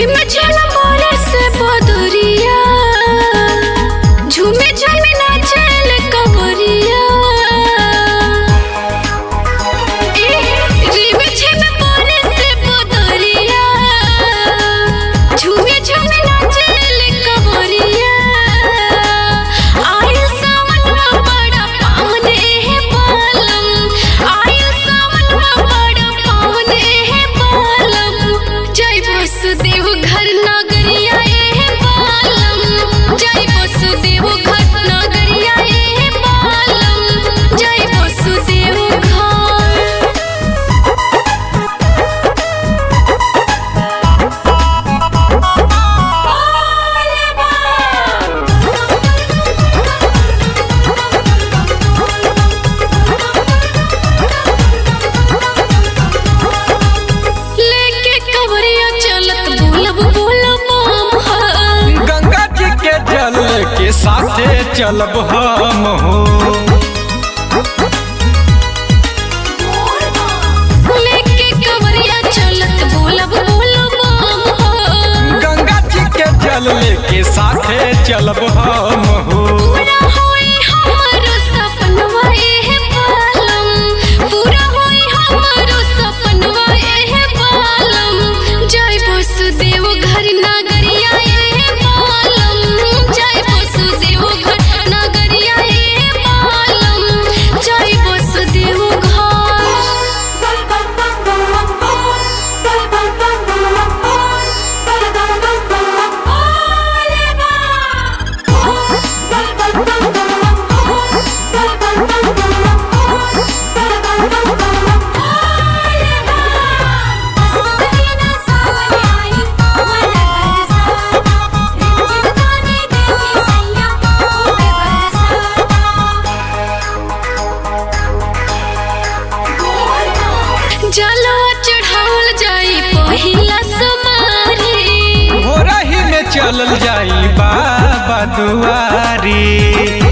रिम झिम मोरे से बदरिया झूमे झूमे नाचल कवरिया रिम झिम मोरे से बदरिया झूमे झूमे नाचल कवरिया आइल सावनवा बड़ा पावन है पालम आइल सावनवा बड़ा पावन है पालम जय वसुदेव घर नगरिया है पालम जय वसुदेव घर नगरिया है पालम जय वसुदेव लेके कवरिया चलत बोलब बोलब गंगा जी के जल के साथे चलब हम हो। लेके कवरिया चलत बोलब बोलब गंगा जी के जल के साथे चलब हम हो। पूरा होई हमारो सपनवा एहे पालम पूरा होई हमारो सपनवा एहे पालम जय वसुदेव घर नगरिया एहे पालम जय वसुदेव घर नगरिया एहे पालम जय वसुदेव जलवा चढ़ावल जाई पहिला समारी हो रही में चलल जाई बाबा दुआरी।